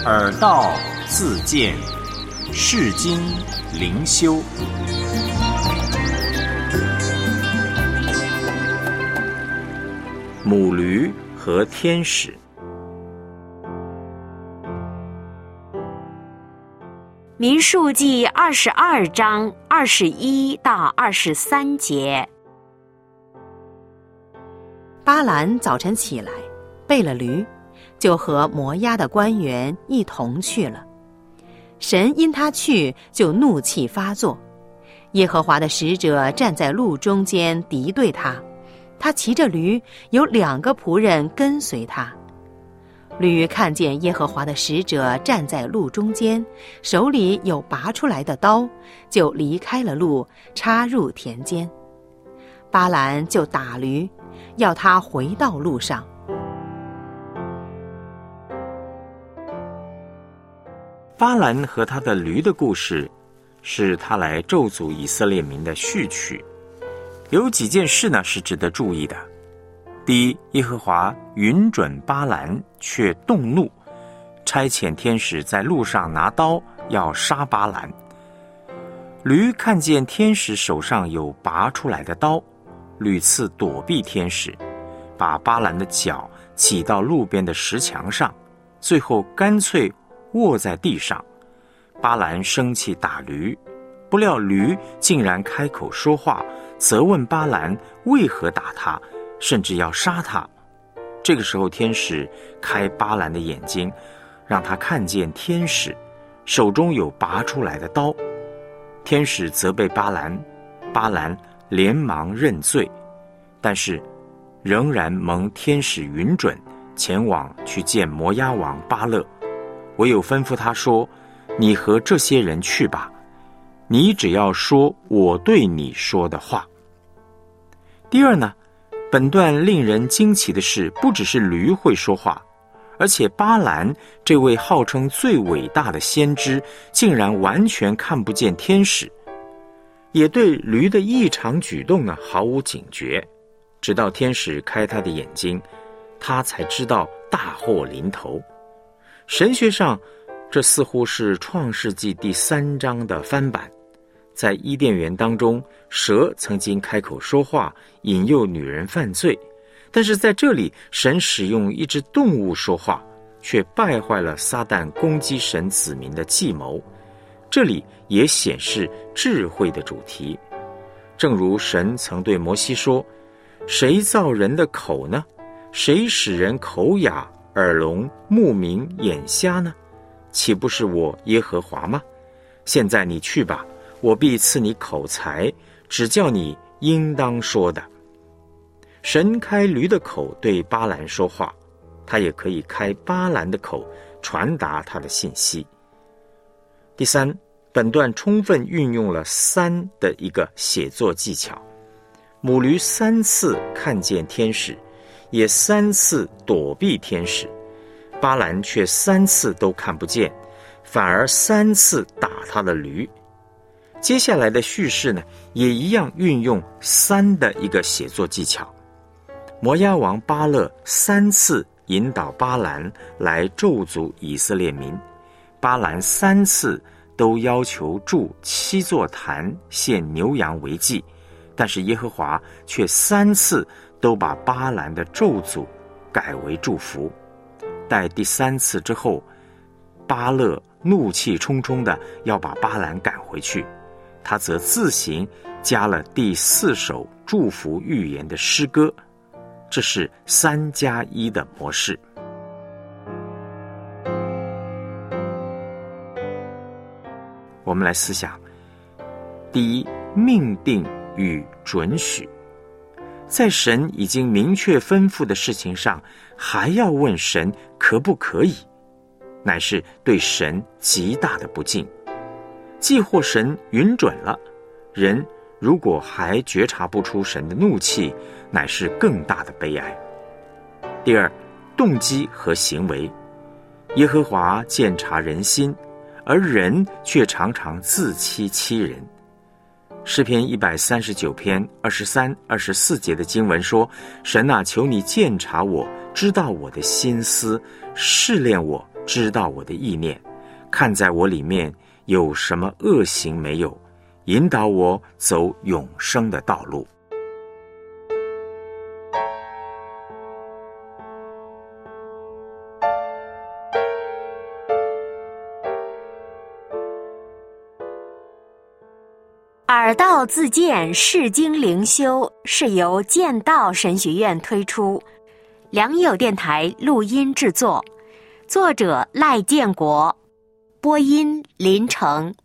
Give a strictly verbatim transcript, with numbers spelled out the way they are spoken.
耳道自见，世经灵修。母驴和天使。 民数记二十二章二十一到二十三节。 巴兰早晨起来，备了驴，就和摩押的官员一同去了。神因他去，就怒气发作。耶和华的使者站在路中间敌对他，他骑着驴，有两个仆人跟随他。驴看见耶和华的使者站在路中间，手里有拔出来的刀，就离开了路，插入田间。巴兰就打驴，要他回到路上。 巴兰和他的驴的故事，是他来咒诅以色列民的序曲。有几件事呢是值得注意的。第一，耶和华允准巴兰，却动怒，差遣天使在路上拿刀要杀巴兰。驴看见天使手上有拔出来的刀，屡次躲避天使，把巴兰的脚挤到路边的石墙上，最后干脆卧在地上。巴兰生气打驴，不料驴竟然开口说话，责问巴兰为何打他，甚至要杀他。这个时候天使开巴兰的眼睛，让他看见天使手中有拔出来的刀。天使责备巴兰，巴兰连忙认罪，但是仍然蒙天使允准前往去见摩押王巴勒，唯有吩咐他说，你和这些人去吧，你只要说我对你说的话。第二呢，本段令人惊奇的是，不只是驴会说话，而且巴兰这位号称最伟大的先知，竟然完全看不见天使，也对驴的异常举动呢毫无警觉。直到天使开他的眼睛，他才知道大祸临头。神学上，这似乎是创世纪第三章的翻版。在伊甸园当中，蛇曾经开口说话，引诱女人犯罪，但是在这里，神使用一只动物说话，却败坏了撒旦攻击神子民的计谋。这里也显示智慧的主题。正如神曾对摩西说，谁造人的口呢？谁使人口哑、耳聋、目明、眼瞎呢？岂不是我耶和华吗？现在你去吧，我必赐你口才，只叫你应当说的。神开驴的口对巴兰说话，他也可以开巴兰的口传达他的信息。第三，本段充分运用了三的一个写作技巧。母驴三次看见天使，也三次躲避天使，巴兰却三次都看不见，反而三次打他的驴。接下来的叙事呢，也一样运用三的一个写作技巧。摩押王巴勒三次引导巴兰来咒诅以色列民，巴兰三次都要求筑七座坛献牛羊为祭，但是耶和华却三次都把巴兰的咒诅改为祝福。待第三次之后，巴勒怒气冲冲的要把巴兰赶回去，他则自行加了第四首祝福预言的诗歌，这是三加一的模式。我们来思想，第一，命定与准许。在神已经明确吩咐的事情上，还要问神可不可以，乃是对神极大的不敬。既或神允准了，人如果还觉察不出神的怒气，乃是更大的悲哀。第二，动机和行为。耶和华鉴察人心，而人却常常自欺欺人。诗篇一百三十九篇二十三、二十四节的经文说：神啊，求你鉴察我，知道我的心思，试炼我， 知道我的意念，看在我里面有什么恶行没有，引导我走永生的道路。 耳道自荐释经灵修是由剑道神学院推出，良友电台录音制作，作者赖建国，播音林成。